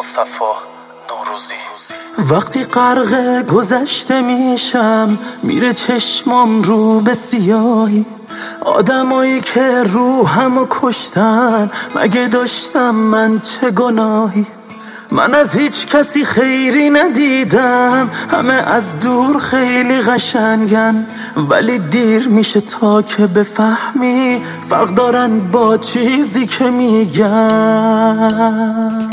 مصطفی نوروزی. وقتی غرق گذشته میشم میره چشمام رو به سیاهی، آدمایی که روحمو کشتن مگه داشتم من چه گناهی؟ من از هیچ کسی خیری ندیدم، همه از دور خیلی قشنگن، ولی دیر میشه تا که بفهمی فرق دارن با چیزی که میگن.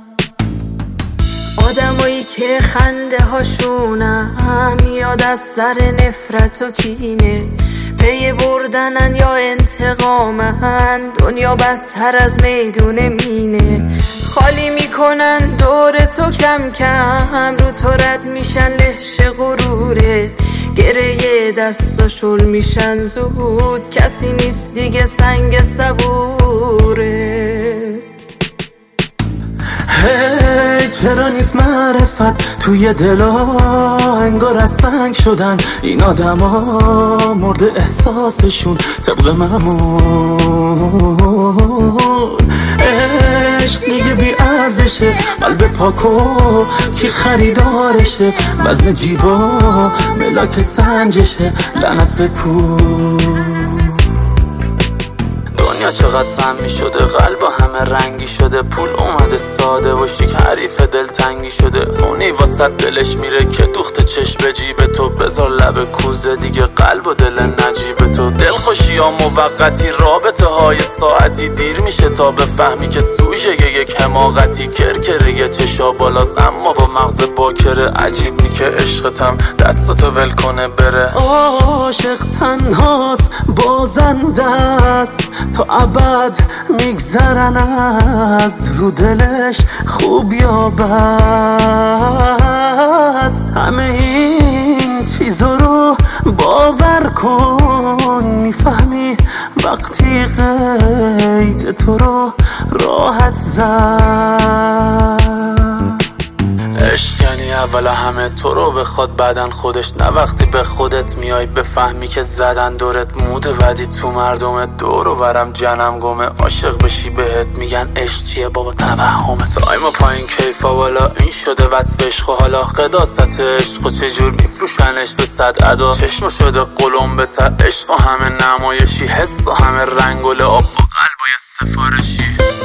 آدمایی که خنده هاشونم میاد از سر نفرت و کینه، پی بردنن یا انتقامن، دنیا بدتر از میدون مینه. خالی میکنن دور تو کم کم، رو تو رد میشن لهش غرورت، گره دستا شل میشن زود، کسی نیست دیگه سنگ صبورت. چرا نیست معرفت توی دلا، انگار از سنگ شدن این آدما، مرده احساسشون طبق معمول. عشق دیگه بی ارزشه، قلب پاکو کی خریدارشه، وزن جیبا ملاک سنجشه، لعنت به پول. دنیا چقدر سمی شده، قلب همه رنگی شده، پول اومده ساده و شیک، حریف دلتنگی شده. اونی واسه دلش میره که دوخت چشم به جیب تو، بذار لب کوزه دیگه قلب و دل نجیب تو. دلخوشی ها موقتی، رابطه های ساعتی، دیر میشه تا بفهمی که سوژه یک حماقتی. کرکره چشا بالاست اما با مغز باکره، عجیب نی که عشقتم دستاتو ول کنه بره. عاشق تنهاست بازنده است، تا ابد میگذرن از رو دلش خوب یا بد. همه این چیزا رو باور کن، میفهمی وقتی قید تو رو راحت زد. عشق یعنی اول همه تو رو بخواد بعدن خودش، نه وقتی به خودت میای بفهمی که زدن دورت. موده بدی تو مردم دور و برم جنم گمه، عاشق بشی بهت میگن عشق چیه بابا توهمه. تایم پایین کیفا والا این شده وصف عشق و حالا قداست عشق و چجور میفروشنش به 100 ادا. چشم شده قلم به تر، عشق و همه نمایشی، حس و همه رنگ و لعاب با قلبای سفارشی.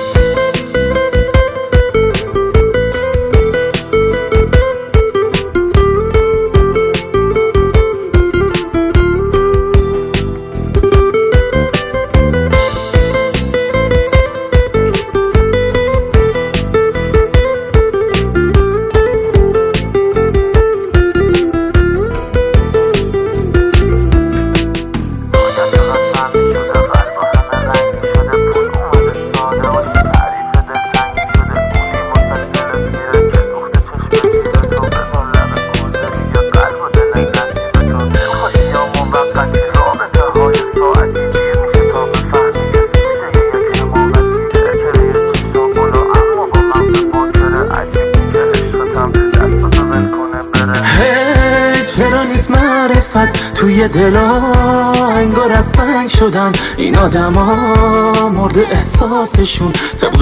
چرا نیست معرفت توی دلا، انگار از سنگ شدن این آدما، مرده احساسشون طبق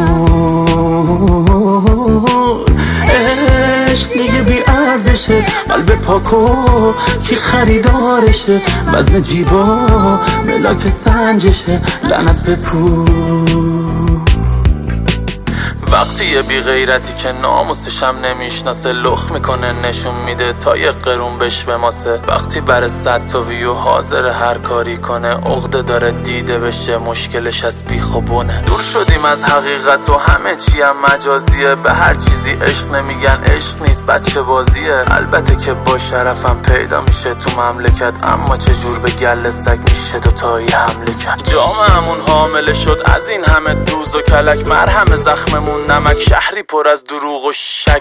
معمول. عشق دیگه بی ارزشه، قلب پاکو کی خریدارشه، وزن جیبا ملاک سنجشه، لعنت به پول. وقتی یه بی غیرتی که ناموسشم نمیشناسه لخ میکنه نشون میده تا یه قرون بش بماسه. وقتی بر 100 تا ویو حاضر هر کاری کنه، عقده داره دیده بشه، مشکلش از بیخ و بونه. دور شدیم از حقیقت و همه چی هم مجازیه، به هر چیزی عشق نمیگن، عشق نیست بچه بازیه. البته که با شرفم پیدا میشه تو مملکت، اما چجور به گله سگ میشه دوتایی حمله کرد. جامعمون حامله شد از این همه دوز و کلک، مرهم زخممون نمک، شهری پر از دروغ و شک.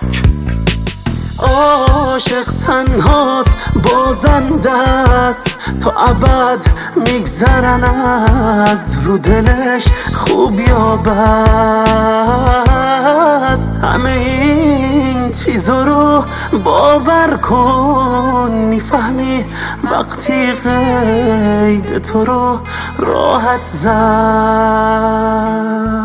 عاشق تنهاست بازنده است، تا ابد میگذرن از رو دلش خوب یا بد. همه این چیزا رو باور کن، میفهمی وقتی قید تو رو راحت زد.